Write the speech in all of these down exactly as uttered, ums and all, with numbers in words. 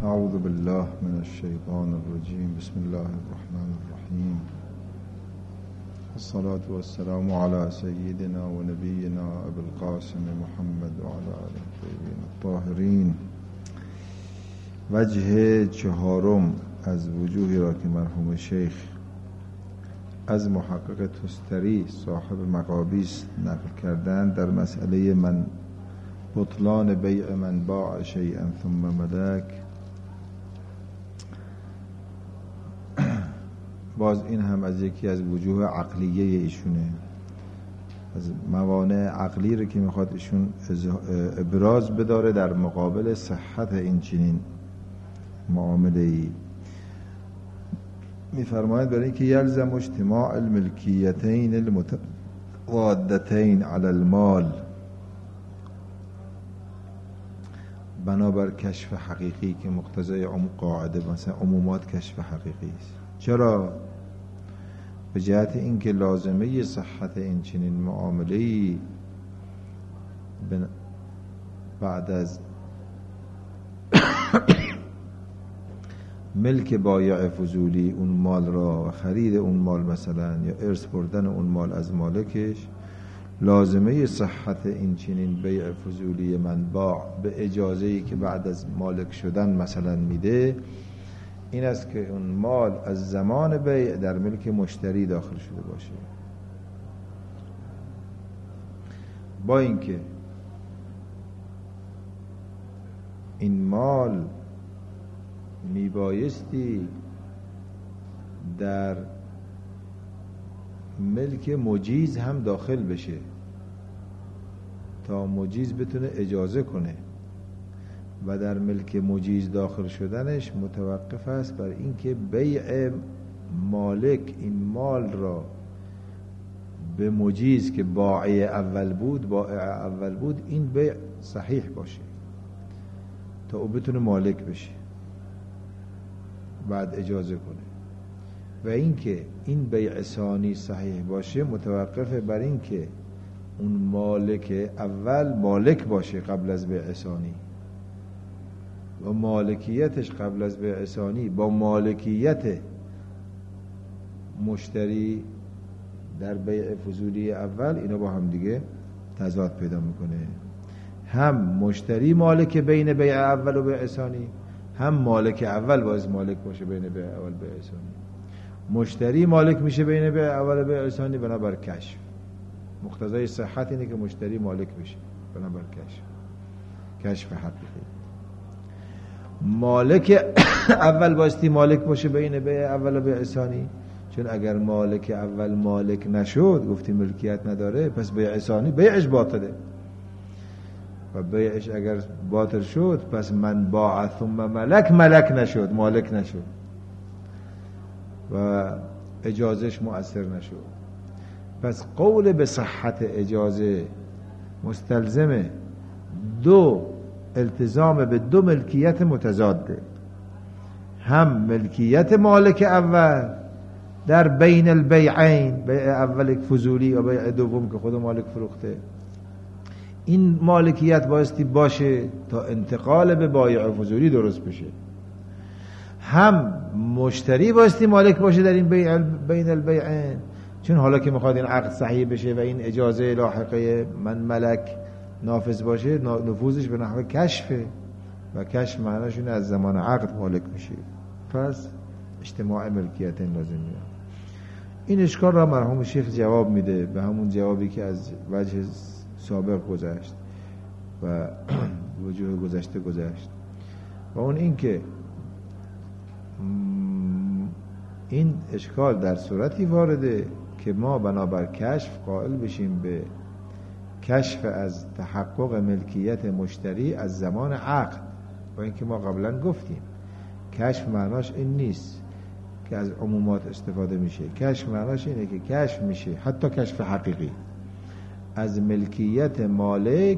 اعوذ بالله من الشیطان الرجیم. بسم الله الرحمن الرحیم. الصلاة والسلام على سيدنا ونبينا ابي القاسم محمد وعلى آله الطيبين الطاهرين. وجه چهارم از وجوهی را که مرحوم شیخ از محقق تستری صاحب مقابیس نقل کردن در مسئله من بطلان بیع من باع شیئا ثم ملک، باز این هم از یکی از وجوه عقلیه ایشونه، از موانع عقلی رو که میخواد ایشون ابراز بداره در مقابل صحت این چنین معامله ای. میفرماید برای اینکه یلزم اجتماع الملکیتین المتضادتین علی المال، بنابر کشف حقیقی که مقتضای عموم قاعده مثلا عمومات کشف حقیقی است. چرا؟ به جهت اینکه لازمه صحت این چنین معامله‌ای بعد از ملک بایع فضولی اون مال را و خرید اون مال مثلا یا ارث بردن اون مال از مالکش، لازمه صحت این چنین بیع فضولی منباع به اجازه‌ای که بعد از مالک شدن مثلا میده این است که اون مال از زمان بیع در ملک مشتری داخل شده باشه، با اینکه این مال میبایستی در ملک مجیز هم داخل بشه تا مجیز بتونه اجازه کنه، و در ملک مجیز داخل شدنش متوقف است بر اینکه بیع مالک این مال را به مجیز که بائع اول بود بائع اول بود این بیع صحیح باشه تا او بتونه مالک بشه بعد اجازه کنه، و اینکه این بیع ثانی صحیح باشه متوقف بر اینکه اون مالک اول مالک باشه قبل از بیع ثانی، و مالکیتش قبل از بیع ثانی با مالکیت مشتری در بیع فضولی اول اینا با هم دیگه تضاد پیدا میکنه. هم مشتری مالک بین بیع اول و بیع ثانی، هم مالک اول باز مالک باشه بین بیع اول و بیع ثانی. مشتری مالک میشه بین بیع اول و بیع ثانی بنابر کشف. مقتضای صحت اینه که مشتری مالک بشه بنابر کشف، کشف حقیقی. مالک اول باستی مالک باشه بین بیع اول و بیع ثانی، چون اگر مالک اول مالک نشد گفتی ملکیت نداره، پس بیع ثانی بیعش باطله، و بیعش اگر باطل شد پس من باع ثم ملک ملک نشد، مالک نشد و اجازهش مؤثر نشد. پس قول به صحت اجازه مستلزمه دو التزام به دو ملکیت متضاده، هم ملکیت مالک اول در بین البیعین، بیع اول فضولی و بیع دوم که خود مالک فروخته، این مالکیت بایستی باشه تا انتقال به بایع فضولی درست بشه، هم مشتری بایستی مالک باشه در این بیع بین البیعین، چون حالا که میخواد این عقد صحیح بشه و این اجازه لاحقه من ملک نافذ باشه نفوذش به نحو کشفه، و کشف معناش اینه از زمان عقد مالک میشه، پس اجتماع ملکیت لازم میاد. این اشکال را مرحوم شیخ جواب میده به همون جوابی که از وجه سابق گذشت و وجوه گذشته گذشت، و اون این که این اشکال در صورتی وارده که ما بنابر کشف قائل بشیم به کشف از تحقق ملکیت مشتری از زمان عقد، و اینکه ما قبلا گفتیم کشف معناش این نیست که از عمومات استفاده میشه، کشف معناش اینه که کشف میشه حتی کشف حقیقی از ملکیت مالک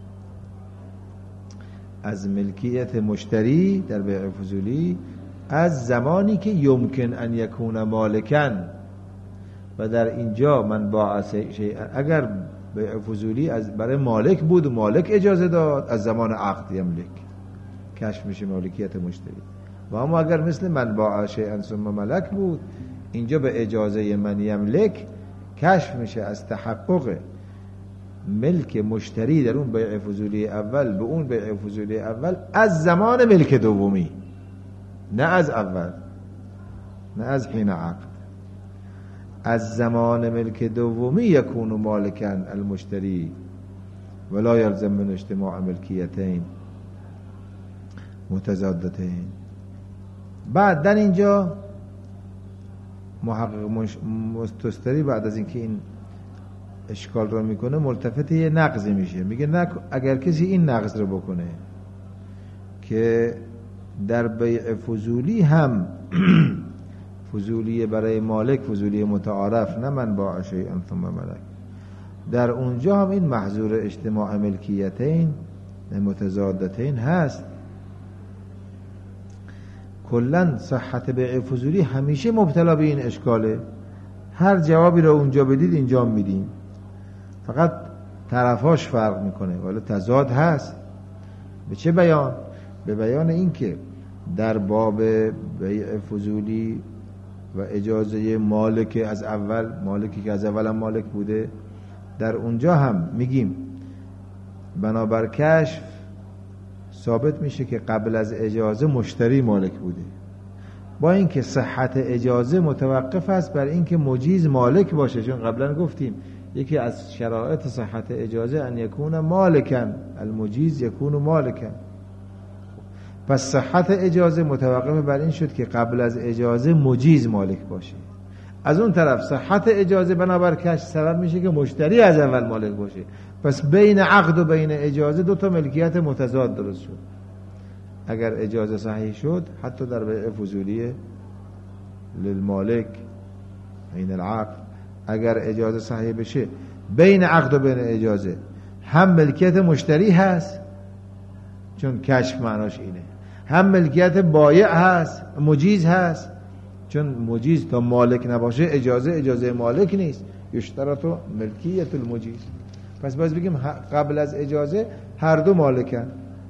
از ملکیت مشتری در بیع فضولی از زمانی که یمکن ان یکون مالکن، و در اینجا من باع شیئا اگر بیع فضولی از برای مالک بود و مالک اجازه داد از زمان عقد یملک کشف میشه مالکیت مشتری. و اما اگر مثل من باع شیئا ثم ملک بود، اینجا به اجازه من یملک کشف میشه از تحقق ملک مشتری در اون بیع فضولی اول به اون بیع فضولی اول از زمان ملک دومی، نه از اول، نه از حین عقد، از زمان ملک دومی یکون مالکن المشتری ولا یلزم من اجتماع ملکیتین متضادتین. بعد در اینجا محقق مستشری بعد از اینکه این اشکال رو میکنه ملتفت یه نقضی میشه، میگه نه اگر کسی این نقض رو بکنه که در بیع فضولی هم فضولی برای مالک فضولی متعارف، نه من باع شیئا ثم ملک، در اونجا هم این محظور اجتماع ملکیتین متضادتین هست. کلن صحت بیع فضولی همیشه مبتلا به این اشکاله، هر جوابی رو اونجا بدید اینجا میدیم، فقط طرفاش فرق میکنه ولی تضاد هست. به چه بیان؟ به بیان این که در باب بیع فضولی و اجازه مالک از اول، مالکی که از اول هم مالک بوده، در اونجا هم میگیم بنابر کشف ثابت میشه که قبل از اجازه مشتری مالک بوده، با اینکه صحت اجازه متوقف است بر اینکه مجیز مالک باشه، چون قبلا گفتیم یکی از شرایط صحت اجازه ان یکون مالکن، المجیز یکون مالکن. پس صحت اجازه متوقف بر این شد که قبل از اجازه مجیز مالک باشه. از اون طرف صحت اجازه بنابر کشف سبب میشه که مشتری از اول مالک باشه. پس بین عقد و بین اجازه دو تا ملکیت متضاد درست شد. اگر اجازه صحیح شد حتی در بیع فضولی للمالک بین العقد، اگر اجازه صحیح بشه بین عقد و بین اجازه هم ملکیت مشتری هست چون کشف معناش اینه، هم ملکیت بایع هست مجیز هست، چون مجیز تا مالک نباشه اجازه اجازه مالک نیست، یشترط ملکیت المجیز. پس باز بگیم قبل از اجازه هر دو مالکن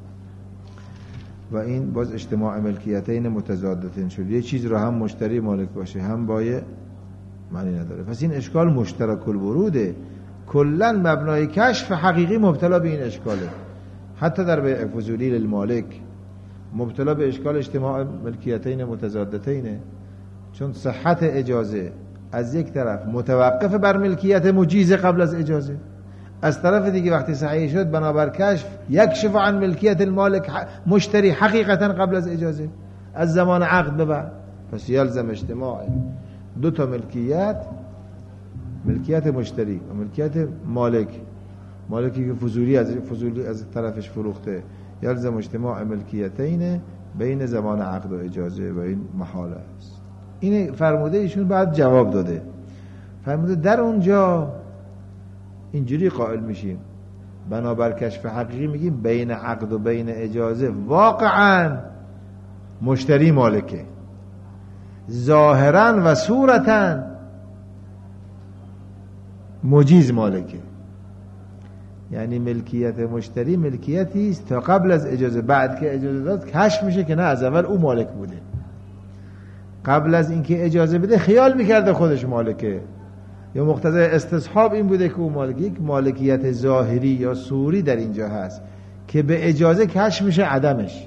و این باز اجتماع ملکیتین متضادتین شد. یه چیز رو هم مشتری مالک باشه هم بایع معنی نداره. پس این اشکال مشترک الوروده، کلا مبنای کشف حقیقی مبتلا به این اشکاله. حتی در بیع فضولی للمالک مبتلا به اشکال اجتماع ملکیتین متضادتینه، چون صحت اجازه از یک طرف متوقف بر ملکیت مجیز قبل از اجازه، از طرف دیگه وقتی صحیح شد بنابر کشف یکشف عن ملکیت المالک مشتری حقیقتا قبل از اجازه از زمان عقد به بعد. پس یلزم اجتماع دو تا ملکیت، ملکیت مشتری و ملکیت مالک، مالکی که فضولی از فضولی از طرفش فروخته، یلزم اجتماع ملکیتین بین زمان عقد و اجازه و این محاله است. این فرموده ایشون بعد جواب داده، فرموده در اونجا اینجوری قائل میشیم بنابر کشف حقیقی میگیم بین عقد و بین اجازه واقعا مشتری مالکه، ظاهرا و صورتا مجیز مالکه. یعنی ملکیت مشتری ملکیتی است تا قبل از اجازه، بعد که اجازه داد کشف میشه که نه از اول او مالک بوده. قبل از اینکه اجازه بده خیال میکرده خودش مالکه، یا مقتضای استصحاب این بوده که او مالک. یک مالکیت ظاهری یا صوری در اینجا هست که به اجازه کشف میشه عدمش.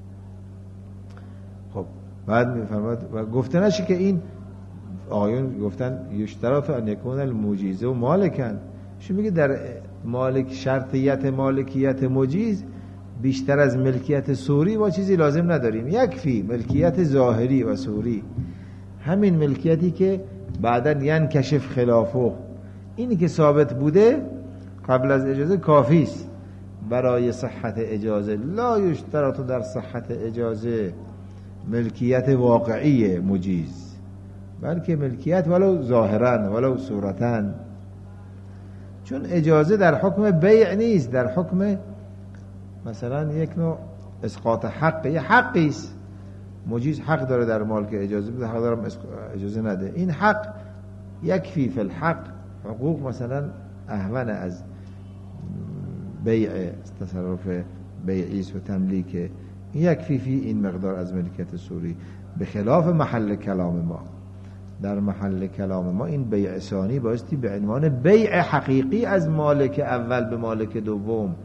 خب بعد میفرماد و گفته نشه که این آیون گفتن یشترط ان یکون المجیزه و مالکن، شو میگه در مالک شرطیت مالکیت مجیز بیشتر از ملکیت صوری با چیزی لازم نداریم، یکفی ملکیت ظاهری و صوری، همین ملکیتی که بعداً ینکشف خلافه، اینی که ثابت بوده قبل از اجازه کافی است برای صحت اجازه. لا یشترط در صحت اجازه ملکیت واقعی مجیز، بلکه ملکیت ولو ظاهراً ولو صورتاً، چون اجازه در حکم بیع نیست، در حکم مثلا یک نوع اسقاط حق، یه حقی است. مجیز حق داره در مال که اجازه بده، حق دارم اجازه نده. این حق یکفی فی الحق، حقوق مثلا اهون از بیع، تصرف بیعیست و تملیک، یکفی فی این مقدار از ملکیت صوری، به خلاف محل کلام ما. در محل کلام ما این بیع ثانی بایستی به عنوان بیع حقیقی از مالک اول به مالک دوم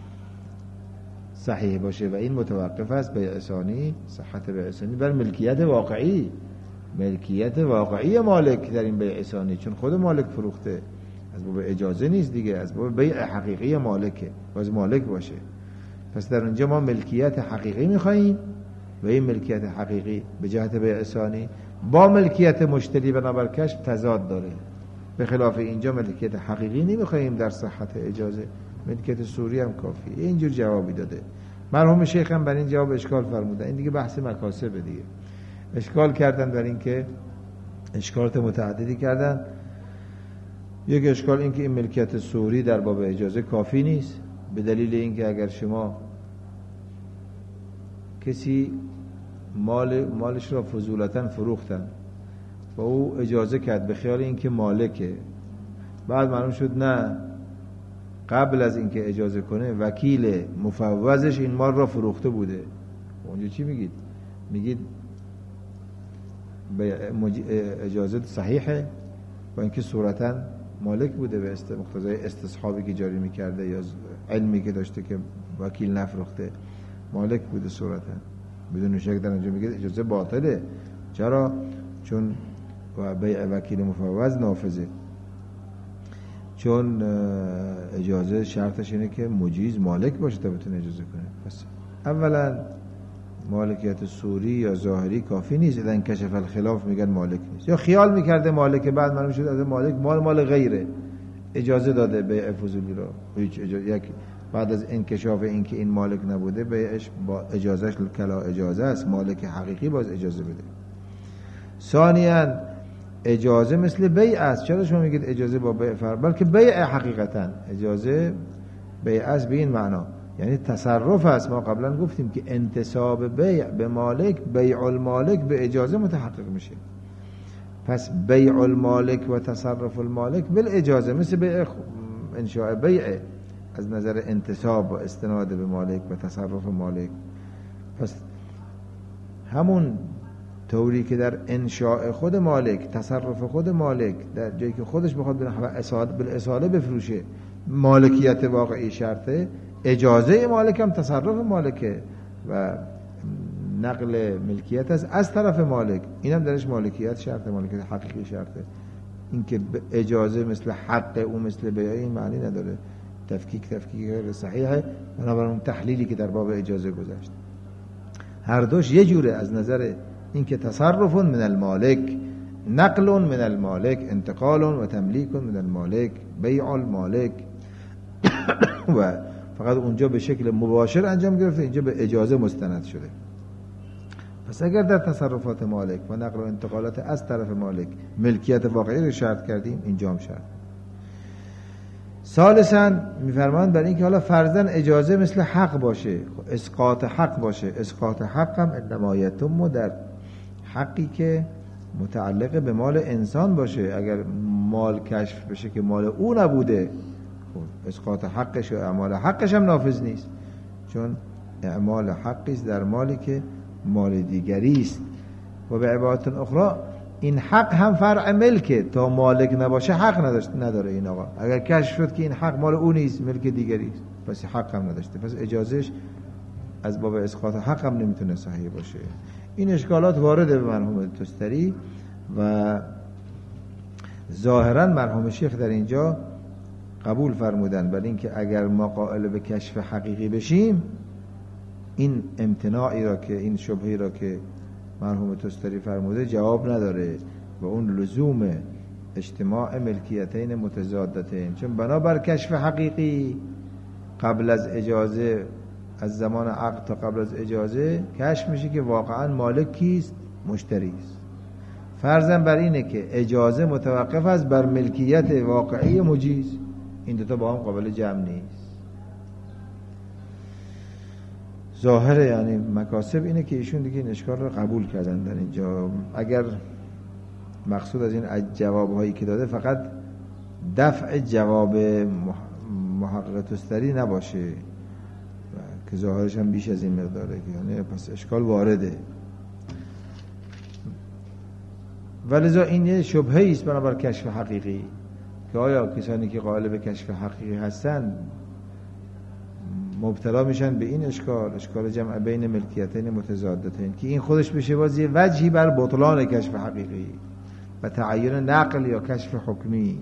صحیح باشه و این متوقف است بیع ثانی، صحت بیع ثانی بر ملکیت واقعی، ملکیت واقعی مالک در این بیع ثانی، چون خود مالک فروخته، از باب اجازه نیست دیگه، از باب بیع حقیقی مالکه، باز مالک باشه. پس در اونجا ما ملکیت حقیقی میخواییم و این ملکیت حقیقی به جهت بیع ثانی با ملکیت مشتری بنابر کشف تضاد داره. به خلاف اینجا ملکیت حقیقی نمیخواییم در صحت اجازه، ملکیت صوری هم کافیه. اینجور جوابی داده مرحوم شیخ، هم بر این جواب اشکال فرمودن. این دیگه بحث مکاسب دیگه، اشکال کردن در این که اشکالات متعددی کردن. یک اشکال این که این ملکیت صوری در باب اجازه کافی نیست، به دلیل اینکه اگر شما کسی مال مالش را فضولتاً فروختن و او اجازه کرد به خیال اینکه مالکه، بعد معلوم شد نه، قبل از اینکه اجازه کنه وکیل مفوضش این مال را فروخته بوده، اونجا چی میگید؟ میگید اجازه صحیحه با اینکه صورتاً مالک بوده به مقتضای استصحابی که جاری میکرده یا علمی که داشته که وکیل نفروخته، مالک بوده صورتاً، بدون شک در اینجا میگه اجازه باطله. چرا؟ چون بیع وکیل مفوض نافذه، چون اجازه شرطش اینه که مجیز مالک باشه تا بتونه اجازه کنه. پس اولا مالکیت صوری یا ظاهری کافی نیست، اذا انکشف الخلاف میگن مالک نیست، یا خیال میکرده مالک، بعد معلوم شد از مالک مال مال غیره، اجازه داده بیع فضولی را، هیچ اجازه یک بعد از انکشاف این که این مالک نبوده بیعش با اجازهش کلا اجازه است، مالک حقیقی باز اجازه بده. ثانیاً اجازه مثل بیع است. چرا شما میگید اجازه با بیع فرق؟ بلکه بیع حقیقتاً اجازه بیع است به این معنا، یعنی تصرف است. ما قبلا گفتیم که انتساب بیع به مالک، بیع المالک به اجازه متحقق میشه. پس بیع المالک و تصرف المالک بالاجازه، مثل بیع انشاء بیع از نظر انتساب و استناد به مالک و تصرف مالک. پس همون طوری که در انشاء خود مالک، تصرف خود مالک، در جایی که خودش بخواد به نحو اصاله بفروشه مالکیت واقعی شرطه، اجازه مالک هم تصرف مالکه و نقل ملکیت است از طرف مالک، اینم درش مالکیت شرطه، مالکیت حقیقی شرطه. این که اجازه مثل حق او مثل بیع این معنی نداره، تفکیک تفکیک غیر صحیحه، بنابراین اون تحلیلی که در باب اجازه گذشت هر دوش یه جوره از نظر اینکه تصرف من المالک، نقل من المالک، انتقال و تملیک من المالک، بیع المالک و فقط اونجا به شکل مباشر انجام گرفته، اینجا به اجازه مستند شده. پس اگر در تصرفات مالک و نقل و انتقالات از طرف مالک ملکیت واقعی رو شرط کردیم، اینجا هم شرط. ثالثاً میفرمایند برای اینکه حالا فرضاً اجازه مثل حق باشه، اسقاط حق باشه، اسقاط حق هم انما یتم در حقی که متعلق به مال انسان باشه. اگر مال کشف بشه که مال او نبوده، خب اسقاط حقش و اعمال حقش هم نافذ نیست، چون اعمال حقی است در مالی که مال دیگری است. و به عبارت اخرى این حق هم فرع ملکه، تا مالک نباشه حق نداشت نداره این آقا. اگر کشف شد که این حق مال او نیست، ملک دیگری است، پس حق هم نداشته، پس اجازهش از باب اسقاط حق هم نمیتونه صحیح باشه. این اشکالات وارده به مرحوم تستری و ظاهرا مرحوم شیخ در اینجا قبول فرمودن، برای اینکه اگر ما قائل به کشف حقیقی بشیم، این امتناعی را که این شبهی را که مرحوم تستری فرموده جواب نداره و اون لزوم اجتماع ملکیتین متضادتین، چون بنابر کشف حقیقی قبل از اجازه، از زمان عقد تا قبل از اجازه کشف میشه که واقعا مالک کیست؟ مشتری است. فرضاً بر اینه که اجازه متوقف است بر ملکیت واقعی مجیز، این دوتا با هم قابل جمع نیست. ظاهره یعنی مکاسب اینه که ایشون دیگه این اشکال رو قبول کردن در اینجا. اگر مقصود از این جوابهایی که داده فقط دفع جواب محقق تستری نباشه، که ظاهرش هم بیش از این مقداره، یعنی پس اشکال وارده. ولذا این یه شبهه است بنابر کشف حقیقی، که آیا کسانی که قائل به کشف حقیقی هستن مبتلا میشن به این اشکال، اشکال جمع بین ملکیتین متضادتین، که این خودش بشه باز یه وجهی بر بطلان کشف حقیقی و تعین نقل یا کشف حکمی.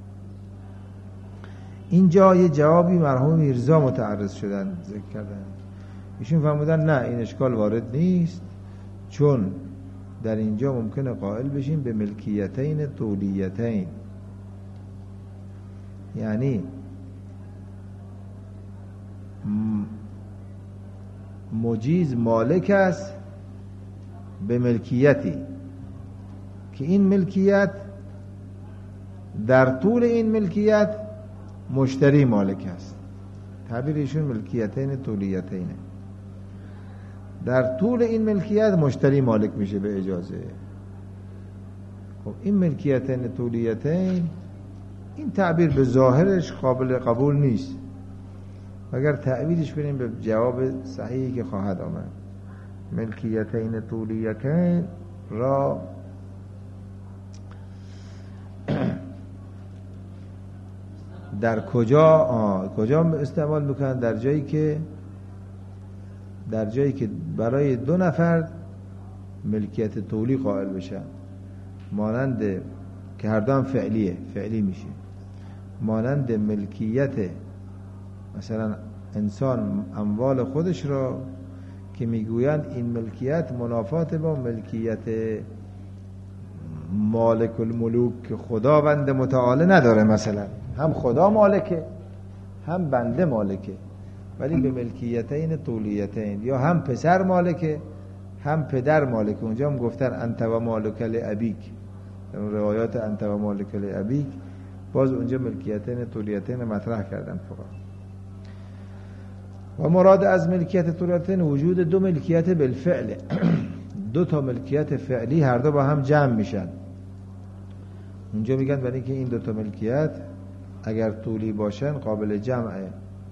اینجا یه جوابی مرحوم میرزا متعرض شدن ذکر کردن، ایشون فرمودن نه این اشکال وارد نیست، چون در اینجا ممکنه قائل بشیم به ملکیتین طولیتین، یعنی مجیز مالک است به ملکیتی که این ملکیت در طول این ملکیت مشتری مالک است. تعبیر ایشون ملکیتین طولیتینه، در طول این ملکیت مشتری مالک میشه به اجازه. خب این ملکیتین طولیتین، این تعبیر به ظاهرش قابل قبول نیست، اگر تعبیرش کنیم به جواب صحیحی که خواهد آمد. ملکیتین طولیتین را در کجا آه کجا استعمال میکنن؟ در جایی که در جایی که برای دو نفر ملکیت طولی قائل بشن، مانند که هر دو هم فعلیه، فعلی میشه، مانند ملکیت مثلا انسان اموال خودش را که میگویند این ملکیت منافات با ملکیت مالک الملوک که خداوند متعال نداره، مثلا هم خدا مالکه هم بنده مالکه، ولی به ملکیتین طولیتین، یا هم پسر مالکه هم پدر مالکه. اونجا هم گفتن انت و مالک لابیک، در روایات انت و مالک لابیک باز اونجا ملکیتین طولیتین مطرح کردن فقط. و مراد از ملکیت طولیتین وجود دو ملکیت بالفعل، دو تا ملکیت فعلی هر دو با هم جمع میشن. اونجا میگن برای که این دو تا ملکیت اگر طولی باشن قابل جمعه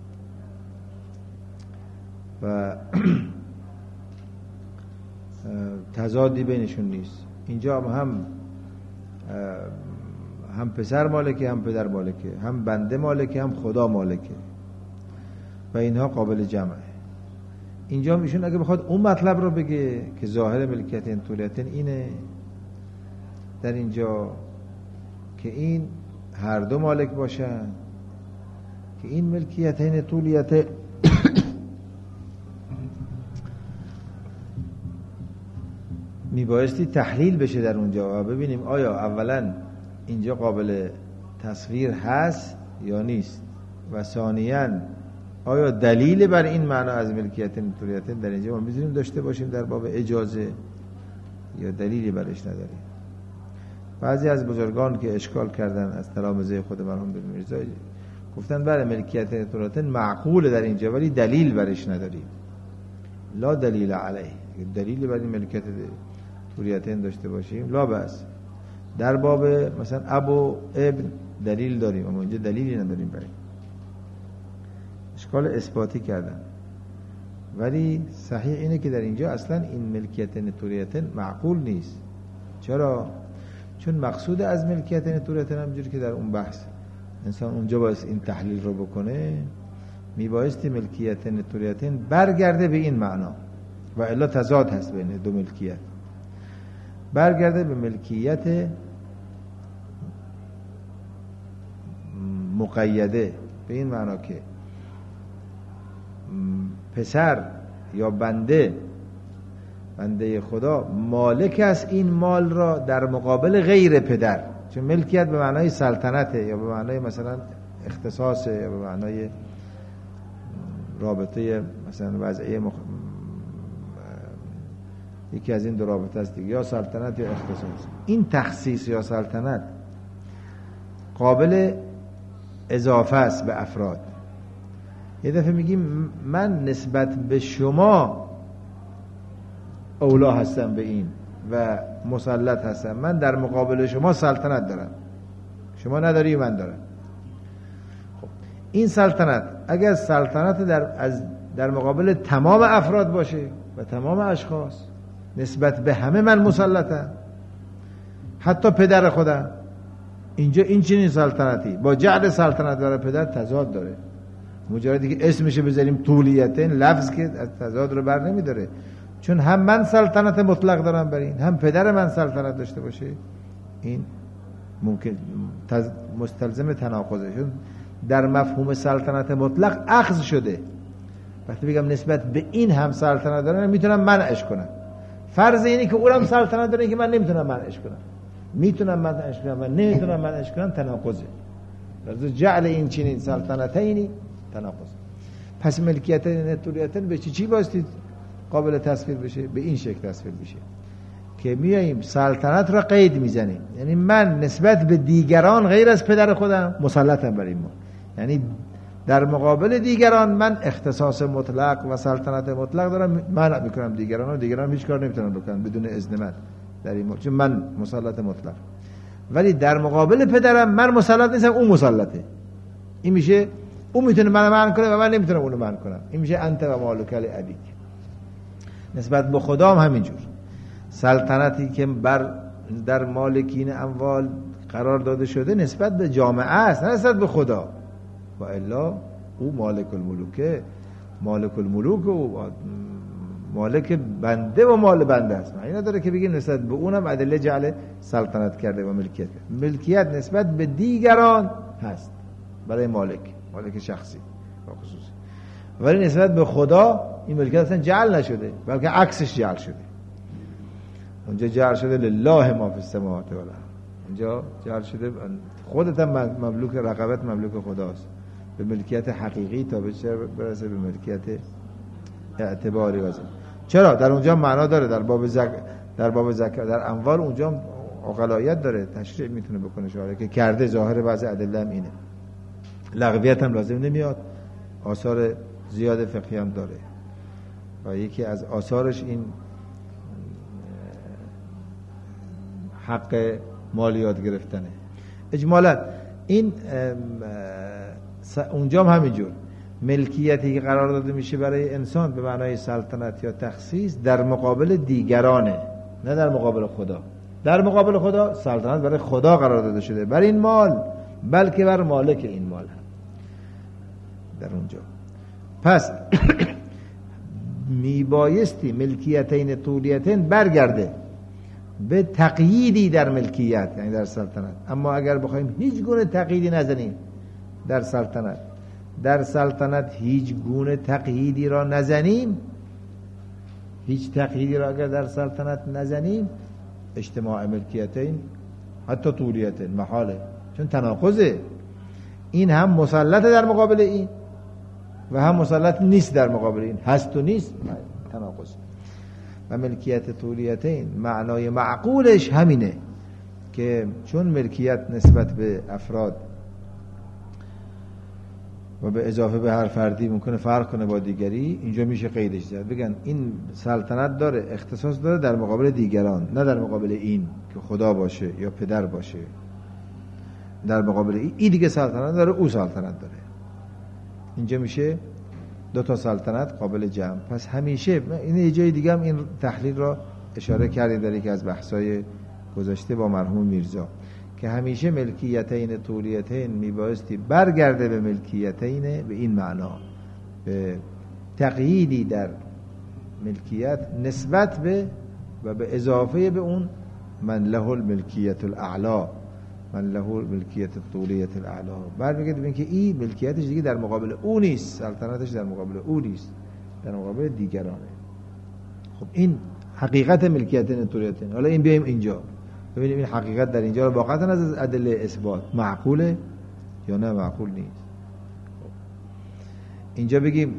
و تضادی بینشون نیست. اینجا هم هم هم پسر مالکه هم پدر مالکه، هم بنده مالکه هم خدا مالکه و اینها قابل جمعه. اینجا میشون اگه بخواد اون مطلب رو بگه که ظاهر ملکیتین طولیتین اینه، در اینجا که این هر دو مالک باشن، که این ملکیتین طولیتین میبایستی تحلیل بشه در اونجا و ببینیم آیا اولا اینجا قابل تصویر هست یا نیست، و ثانیاً آیا دلیل بر این معنا از ملکیت طولیتین در اینجا ما می‌تونیم داشته باشیم در باب اجازه، یا دلیلی برش نداریم. بعضی از بزرگان که اشکال کردن از تلامذه خود مرحوم بن میرزا گفتن بله ملکیت طولیتین معقوله در اینجا ولی دلیل برش نداریم، لا دلیل علیه، دلیلی بر این ملکیت طولیتین داشته باشیم لا بس. در باب مثلا ابو ابن دلیل داریم اما اینجا دلیلی نداریم برای اشکال اثباتی کردن. ولی صحیح اینه که در اینجا اصلا این ملکیت طولیتین معقول نیست. چرا؟ چون مقصود از ملکیت طولیتین همونجوری که در اون بحث انسان اونجا باید این تحلیل رو بکنه، میبایستی ملکیت طولیتین برگرده به این معنا، و الا تضاد هست بین دو ملکیت، برگرده به ملکیت مقیده، به این معنا که پسر یا بنده بنده خدا مالک است این مال را در مقابل غیر پدر، چون ملکیت به معنای سلطنته یا به معنای مثلا اختصاصه یا به معنای رابطه مثلا وضعیه مخ... یکی از این دو رابطه است دیگه، یا سلطنت یا اختصاص. این تخصیص یا سلطنت قابل اضافه است به افراد. یه دفعه میگیم من نسبت به شما اولا هستم به این و مسلط هستم، من در مقابل شما سلطنت دارم، شما نداری من دارم. خب این سلطنت اگر سلطنت در از در مقابل تمام افراد باشه و تمام اشخاص، نسبت به همه من مسلطم، حتی پدر خودم. اینجا این چنین سلطنتی با جعل سلطنت برای پدر تضاد داره. مجردی که اسمش بذاریم طولیتین، لفظ که از تضاد رو بر نمیداره، چون هم من سلطنت مطلق دارم بر این، هم پدر من سلطنت داشته باشه، این ممکن تز... مستلزم تناقضه، چون در مفهوم سلطنت مطلق اخذ شده. وقتی بگم نسبت به این هم سلطنت داره، میتونم منعش کنم. فرض اینه که اونم سلطنت داره که من نمیتونم منعش کنم، میتونم منعش کنم و نمیتونم منعش کنم، تناقضه. لذا جعل این چنین سلطنتینی تناقض. پس ملکیت نتوریتن به چی چی باستی قابل تصویر بشه؟ به این شکل تصویر بشه که میاییم سلطنت را قید میزنیم، یعنی من نسبت به دیگران غیر از پدر خودم مسلطم بر این ما، یعنی در مقابل دیگران من اختصاص مطلق و سلطنت مطلق دارم، منع میکنم دیگران و دیگران هیچ کار نمیتونن بکنن بدون اذن من در این مورد، چون من مسلط مطلق. ولی در مقابل پدرم من مسلط نیستم، اون مسلطه. این میشه اون میتونه منو منع کنه و من نمیتونم اونو منع کنم. این میشه انت و مالک لابیک. نسبت به خدا هم همینجور. سلطنتی که بر در مالکین اموال قرار داده شده نسبت به جامعه است، نه نسبت به خدا. و الا او مالک الملوکه، مالک الملوک او مالک بنده و مال بنده است. معنی نداره که بگیم نسبت به اونم ادله جعل سلطنت کرده و ملکیت کرده. ملکیت نسبت به دیگران هست برای مالک، مالک شخصی و خصوصی. ولی نسبت به خدا این ملکیت اصلا جعل نشده، بلکه عکسش جعل شده. اونجا جعل شده لله ما فی السماوات و الارض، اونجا جعل شده خودت هم مملوک، رقبت مملوک خداست، به ملکیت حقیقی تا بشه برسه به ملکیت اعتباری واسه. چرا در اونجا معنا داره، در باب زک در باب زکات در اموال اونجا عقلایت داره، تشریع میتونه بکنه شاره که کرده. ظاهر بعض ادله هم اینه. لغویت هم لازم نمیاد، آثار زیاد فقهی هم داره و یکی از آثارش این حق مالیات گرفتنه. اجمالا این اونجا هم همینجور ملکیتی که قرار داده میشه برای انسان به معنای سلطنت یا تخصیص در مقابل دیگرانه، نه در مقابل خدا. در مقابل خدا سلطنت برای خدا قرار داده شده بر این مال، بلکه بر مالک این مال هم در اونجا. پس میبایستی ملکیتین طولیتین برگرده به تقییدی در ملکیت، یعنی در سلطنت. اما اگر بخوایم هیچ گونه تقییدی نزنیم در سلطنت، در سلطنت هیچ گونه تقییدی را نزنیم، هیچ تقییدی را اگر در سلطنت نزنیم، اجتماع ملکیتین حتی طولیتین محاله، چون تناقضه. این هم مسلط در مقابل این و هم مسلط نیست در مقابل این، هست و نیست، تناقض. و ملکیت طولیتین معنای معقولش همینه که چون ملکیت نسبت به افراد و به اضافه به هر فردی ممکنه فرق کنه با دیگری، اینجا میشه قیدش زد، بگن این سلطنت داره، اختصاص داره در مقابل دیگران، نه در مقابل این که خدا باشه یا پدر باشه. در مقابل این, این دیگه سلطنت داره، او سلطنت داره. اینجا میشه دو تا سلطنت قابل جمع. پس همیشه این یه جای دیگه هم این تحلیل را اشاره کردیم در یکی از بحث‌های گذشته با مرحوم میرزا که همیشه ملکیتین طولیتین میبایستی برگرده به ملکیتین به این معنا، به تقییدی در ملکیت نسبت به و به اضافه به اون من له الملکیت الاعلا، من له ملکیت طولیت الاعلا. برمیگرده به اینکه این ملکیتش دیگه در مقابل او نیست، سلطنتش در مقابل او نیست، در مقابل دیگرانه. خب این حقیقت ملکیت طولیت. حالا این بیایم اینجا ببینیم این حقیقت در اینجا رو واقعا از ادله اثبات معقوله یا نه معقول نیست. خب اینجا بگیم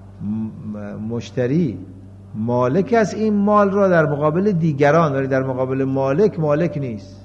مشتری مالک از این مال را در مقابل دیگران، ولی در مقابل مالک مالک نیست.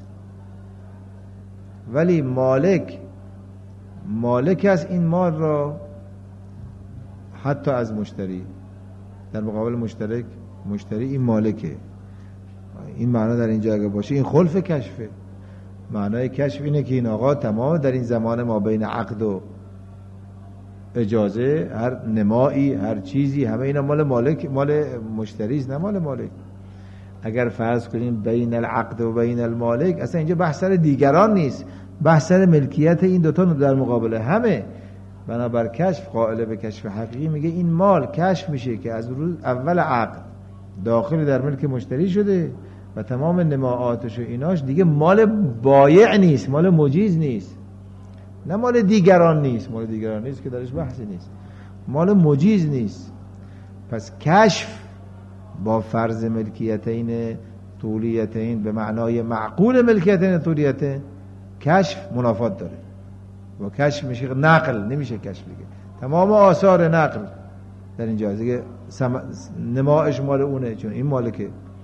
ولی مالک مالک از این مال را حتی از مشتری، در مقابل مشترک مشتری این مالکه. این معنا در اینجا اگه باشه این خلف کشفه. معنای کشف اینه که این آقا تمام در این زمان ما بین عقد و اجازه، هر نمایی، هر چیزی، همه اینا مال مالک، مال مشتریست، نه مال مالک. اگر فرض کنیم بین العقد و بین المالک، اصلا اینجا بحث سر دیگران نیست، بحث سر ملکیت این دوتا در مقابل همه. بنابر کشف، قائل به کشف حقیقی میگه این مال کشف میشه که از روز اول عقد داخل در ملک مشتری شده و تمام نماعاتش و ایناش دیگه مال بایع نیست، مال مجیز نیست، نه مال دیگران نیست. مال دیگران نیست که درش بحثی نیست، مال مجیز نیست. پس کشف با فرض ملکیتین طولیتین به معنای معقول ملکیتین طولیتین، کشف منافات داره. و کشف میشه نقل، نمیشه کشف دیگه. تمام آثار نقل در اینجا دیگه سم... نمایش مال اونه، چون این مالکه،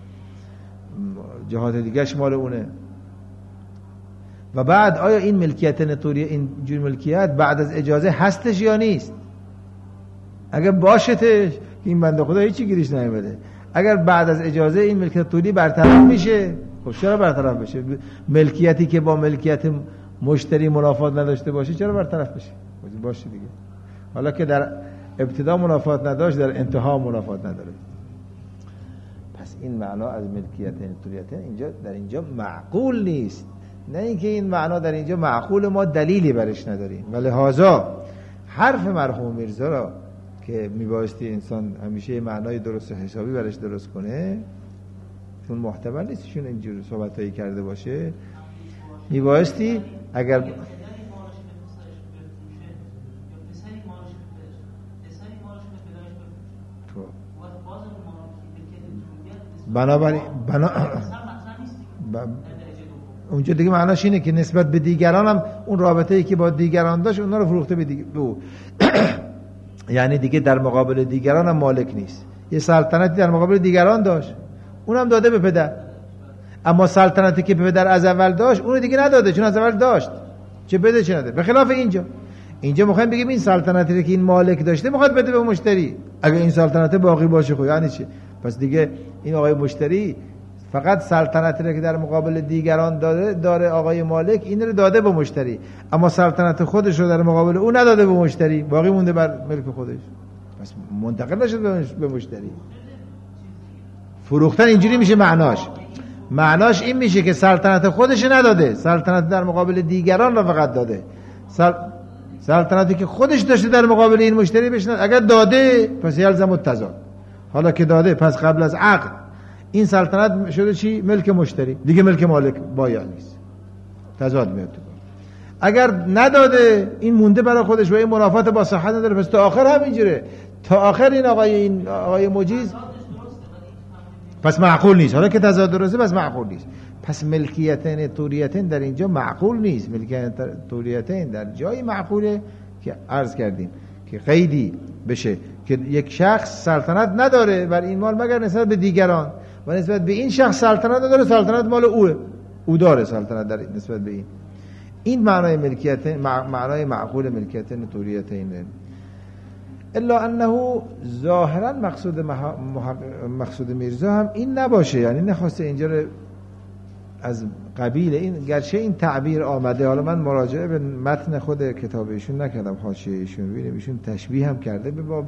جهات دیگهش مال اونه. و بعد آیا این ملکیتین طولیه، این جور ملکیت بعد از اجازه هستش یا نیست؟ اگر باشتش این بنده خدا هیچی گیرش نمیده. اگر بعد از اجازه این ملکیت طولی برطرف میشه، خب چرا برطرف بشه؟ ملکیتی که با ملکیت مشتری منافات نداشته باشه چرا برطرف بشه؟ باشه دیگه. حالا که در ابتدا منافات نداشت، در انتها منافات نداره. پس این معنا از ملکیت طولیت اینجا در اینجا معقول نیست. نه اینکه این معنا در اینجا معقول، ما دلیلی برش نداریم. و لذا حرف مرحوم میرزا را که میبایستی انسان همیشه معنای درست حسابی برش درست کنه، چون محتمل نیست چون اینجور صحبتایی کرده باشه، میبایستی اگر بنابراین بنا... ب... اونجا دیگه معناش اینه که نسبت به دیگران هم اون رابطه‌ای که با دیگران داشت اونا رو فروخته به دیگه دو. یعنی دیگه در مقابل دیگران هم مالک نیست. یه سلطنتی در مقابل دیگران داشت، اونم داده به پدر. اما سلطنتی که به پدر از اول داشت اونو دیگه نداده، چون از اول داشت، چه بده چه نده. به خلاف اینجا، اینجا میخوایم بگیم این سلطنتی که این مالک داشته میخواد بده به مشتری. اگه این سلطنت باقی باشه خب یعنی چی؟ پس دیگه این آقای مشتری فقط سلطنتی که در مقابل دیگران داره داره آقای مالک این رو داده به مشتری، اما سلطنت خودش رو در مقابل او نداده به مشتری، باقی مونده بر ملک خودش. پس منتقل نشد به مشتری. فروختن اینجوری میشه معناش. معناش این میشه که سلطنت خودش نداده، سلطنت در مقابل دیگران رو فقط داده. سل... سلطنتی که خودش داشته در مقابل این مشتری بشنه، اگر داده پس یلزم التضاد. حالا که داده پس قبل از عقد این سلطنت شده چی؟ ملک مشتری، دیگه ملک مالک بایع نیست، تضاد میاد. اگر نداده این مونده برای خودش و این منافات با صحت نداره، پس تا آخر همینجوره، تا آخر این آقای این آقای مجیز پس معقول نیست. حالا که تضاد درسته پس معقول نیست. پس ملکیتین طولیتین در اینجا معقول نیست. ملکیتین طولیتین در جای معقوله که عرض کردیم که قیدی بشه که یک شخص سلطنت نداره بر این مال مگر نسبت به دیگران، و نسبت به این شخص سلطنت نداره، سلطنت مال اوه، او داره سلطنت در نسبت به این. این معنای ملکیتین، معنای معقول ملکیتین طولیتین. الا انه ظاهرا مقصود مقصود میرزا هم این نباشه، یعنی نخواسته اینجا رو از قبیل این، گرچه این تعبیر آمده، حالا من مراجعه به متن خود کتاب ایشون نکردم، حاشیه ایشون ببینیم، ایشون تشبیه هم کرده به باب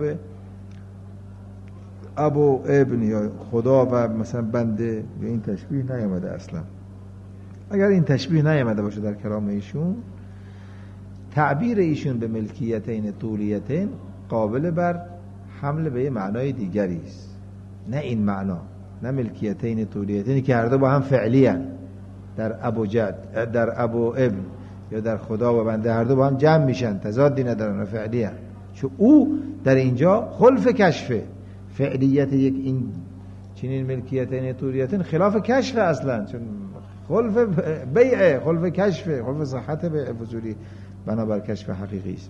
ابو ابن یا خدا و مثلا بنده، یا این تشبیه نیامده اصلا. اگر این تشبیه نیامده باشه در کلام ایشون، تعبیر ایشون به ملکیتین طولیتین قابل بر حمل به معنای دیگری است، نه این معنا، نه ملکیتین طولیتین که هر دو با هم فعلی هستند. در ابو جد، در ابو ابن یا در خدا و بنده هر دو با هم جمع میشن، تضادی ندارن، فعلی هستند. چون او در اینجا خلف کشفه، فعلیت یک این چنین ملکیتین طولیتین خلاف کشف اصلا، چون خلف بیعه، خلف کشفه، خلف صحت بیع فضولی بنابر کشف حقیقی است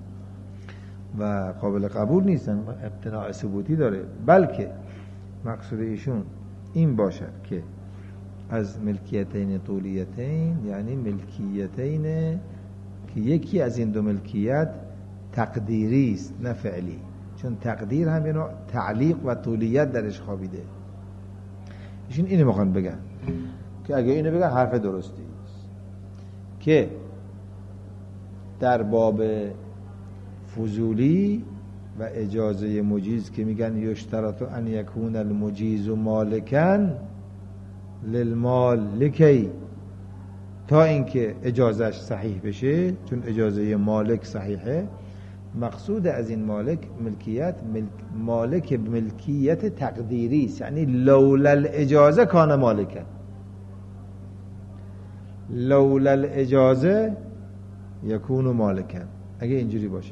و قابل قبول نیستن، ابتناع ثبوتی داره. بلکه مقصود ایشون این باشد که از ملکیتین طولیتین یعنی ملکیتین که یکی از این دو ملکیت تقدیری است نه فعلی، چون تقدیر هم یه نوع تعلیق و طولیت درش خوابیده. ایشون اینو میخوان بگن که اگه اینو بگن حرف درستی است که در باب فضولی و اجازه مجیز که میگن یشترط ان یکون المجیز مالکن للمال لکی، تا اینکه اجازهش صحیح بشه، چون اجازه مالک صحیحه. مقصود از این مالک ملکیت ملک مالک ملکیت تقدیری است، یعنی لولا الاجازه کان مالکن، لولا الاجازه یکون مالکن. اگه اینجوری باشه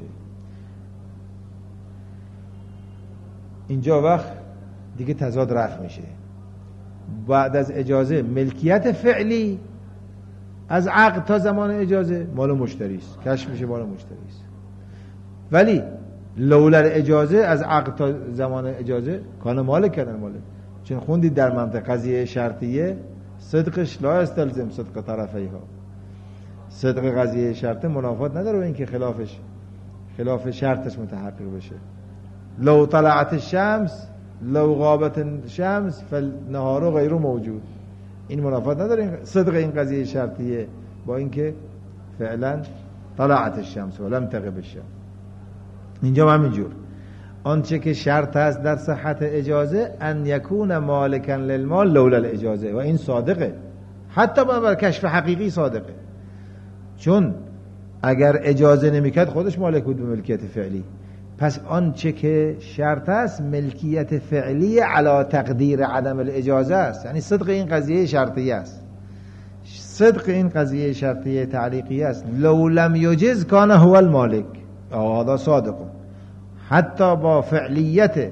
اینجا وقت دیگه تضاد رفع میشه. بعد از اجازه ملکیت فعلی از عقد تا زمان اجازه مال مشتری است، کشف میشه مال مشتری است. ولی لولا اجازه از عقد تا زمان اجازه کان مالک کردن مالک. چون خوندید در منطق قضیه شرطیه صدقش لا استلزم صدق طرفیها، صدق قضیه شرطه منافات نداره و اینکه خلافش خلاف شرطش متحقق بشه. لو طلعت الشمس لو غابت الشمس فالنهار غیر موجود، این منافات نداره صدق این قضیه شرطیه با اینکه فعلا طلعت الشمس ولم تغب الشمس. اینجا هم اینجور آنچه که شرط است در صحت اجازه ان یکون مالکا للمال لولا الاجازه، و این صادقه، حتی بر کشف حقیقی صادقه. چون اگر اجازه نمیکرد خودش مالک بود به ملکیت فعلی. پس آنچه که شرط است ملکیت فعلی علی تقدیر عدم الاجازه است، یعنی صدق این قضیه شرطیه است، صدق این قضیه شرطیه تعلیقیه است. لو لم یجز کان هو المالک، هذا صادق. حتی با فعلیت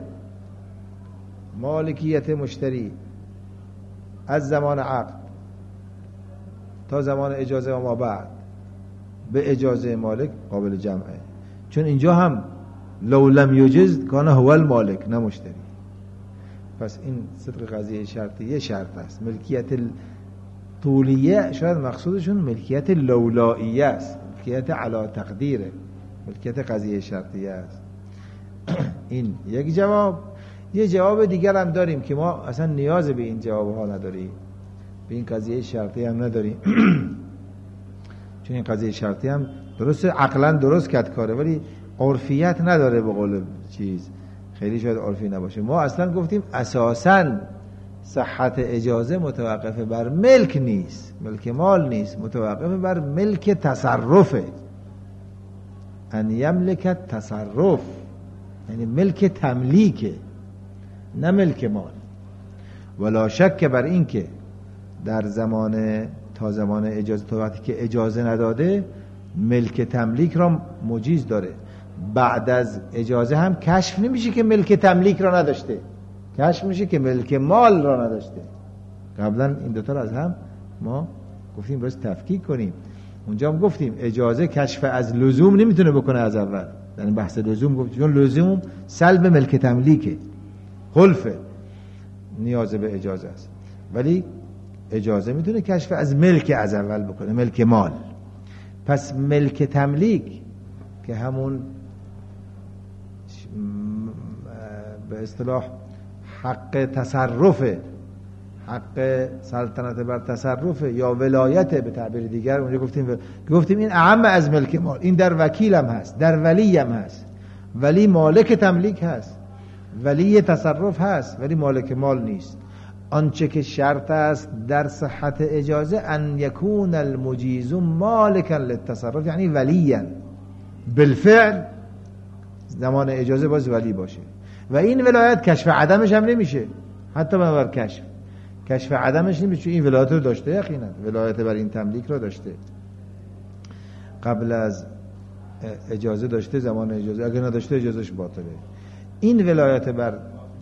مالکیت مشتری از زمان عقد تا زمان اجازه و ما بعد به اجازه مالک قابل جمعه. چون اینجا هم لو لم یجز کان هو المالک نه مشتری. پس این صدق قضیه شرطیه شرط است. ملکیت طولیه شاید مقصودشون ملکیت لولائیه است، ملکیت علی تقدیره، ملکیت قضیه شرطیه است. این یک جواب. یه جواب دیگر هم داریم که ما اصلا نیاز به این جواب ها نداریم، به این قضیه شرطی هم نداریم. چون این قضیه شرطی هم درست عقلا درست کت کاره ولی عرفیت نداره، به قول چیز خیلی شاید عرفی نباشه. ما اصلا گفتیم اساساً صحت اجازه متوقف بر ملک نیست، ملک مال نیست، متوقف بر ملک تصرفه. ان یملک تصرف یعنی ملک تملیکه نه ملک مال. ولا شک بر این که در زمان تا زمان اجازه، تا وقتی که اجازه نداده ملک تملیک را مجیز داره. بعد از اجازه هم کشف نمیشه که ملک تملیک را نداشته، کشف میشه که ملک مال را نداشته. قبلا این دوتا را از هم ما گفتیم باید تفکیک کنیم. اونجا هم گفتیم اجازه کشف از لزوم نمیتونه بکنه از اول، یعنی بحث لزوم گفتیم چون لزوم سلب ملک تملیکه، خلفه، نیاز به اجازه است. ولی اجازه میتونه کشف از ملک از اول بکنه، ملک مال. پس ملک تملیک که همون به اصطلاح حق تصرفه، حق سلطنت بر تصرفه یا ولایت به تعبیر دیگر، اونجا گفتیم گفتیم این اعم از ملک مال. این در وکیل هم هست، در ولی هم هست. ولی مالک تملیک هست، ولی تصرف هست، ولی مالک مال نیست. آنچه که شرط است در صحت اجازه ان یکون المجیز مالکا للتصرف، یعنی ولیا بالفعل زمان اجازه باز ولی باشه. و این ولایت کشف عدمش هم نمیشه، حتی بنابر کشف کشف عدمش نمیشه. این ولایت رو داشته، یقینا ولایت بر این تملیک رو داشته، قبل از اجازه داشته، زمان اجازه. اگر نداشته اجازهش باطله. این ولایت بر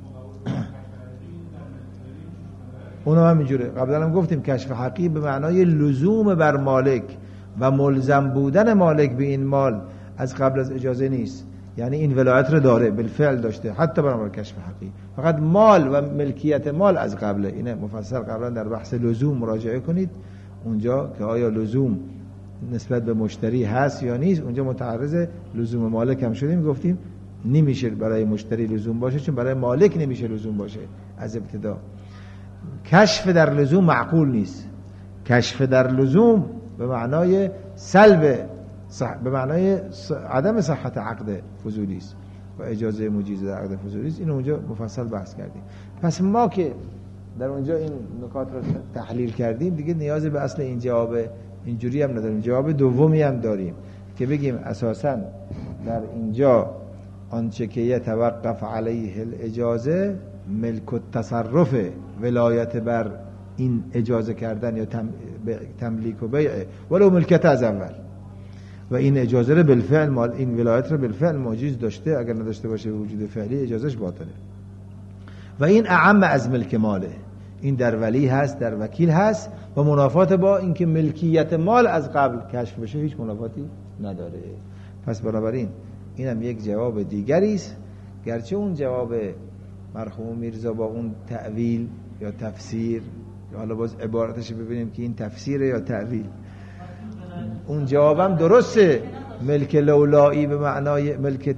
اونم هم اینجوره. قبلا هم گفتیم کشف حقیقی به معنای لزوم بر مالک و ملزم بودن مالک به این مال از قبل از اجازه نیست، یعنی این ولایت رو داره، بالفعل داشته، حتی برای کشف حقیقی. فقط مال و ملکیت مال از قبله. اینه مفصل قبلا در بحث لزوم مراجعه کنید، اونجا که آیا لزوم نسبت به مشتری هست یا نیست، اونجا متعرض لزوم مالک هم شدیم، گفتیم نمیشه برای مشتری لزوم باشه، چون برای مالک نمیشه لزوم باشه از ابتدا. کشف در لزوم معقول نیست. کشف در لزوم به معنای سلب صح... به معنای عدم صحت عقد فضولی است و اجازه مجیز در عقد فضولی است. اینو اونجا مفصل بحث کردیم. پس ما که در اونجا این نکات رو تحلیل کردیم دیگه نیازی به اصل این جواب اینجوری هم نداریم. جواب دومی هم داریم که بگیم اساساً در اینجا آنچه که یتوقف علیه الاجازه ملک التصرف، ولایت بر این اجازه کردن یا تم... تملیک و بیع ولو ملکت از اول، و این اجازه رو بالفعل مال این ولایت رو بالفعل مجیز داشته، اگر نداشته باشه وجود فعلی اجازهش باطله. و این اعم از ملک ماله، این در ولی هست، در وکیل هست و منافات با اینکه ملکیت مال از قبل کشف بشه هیچ منافاتی نداره. پس بنابراین اینم یک جواب دیگری است، گرچه اون جواب مرحوم میرزا با اون تأویل یا تفسیر، یا حالا باز عبارتش ببینیم که این تفسیره یا تأویل، اون جوابم درسته. ملک لولایی به معنای ملک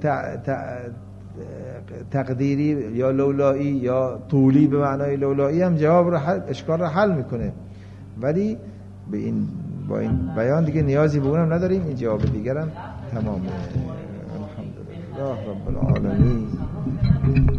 تقدیری یا لولایی یا طولی به معنای لولایی هم جواب رو حل، اشکال رو حل میکنه، ولی به این با این بیان دیگه نیازی به اونم نداریم. این جواب دیگرم تمامه. الحمدلله رب العالمین.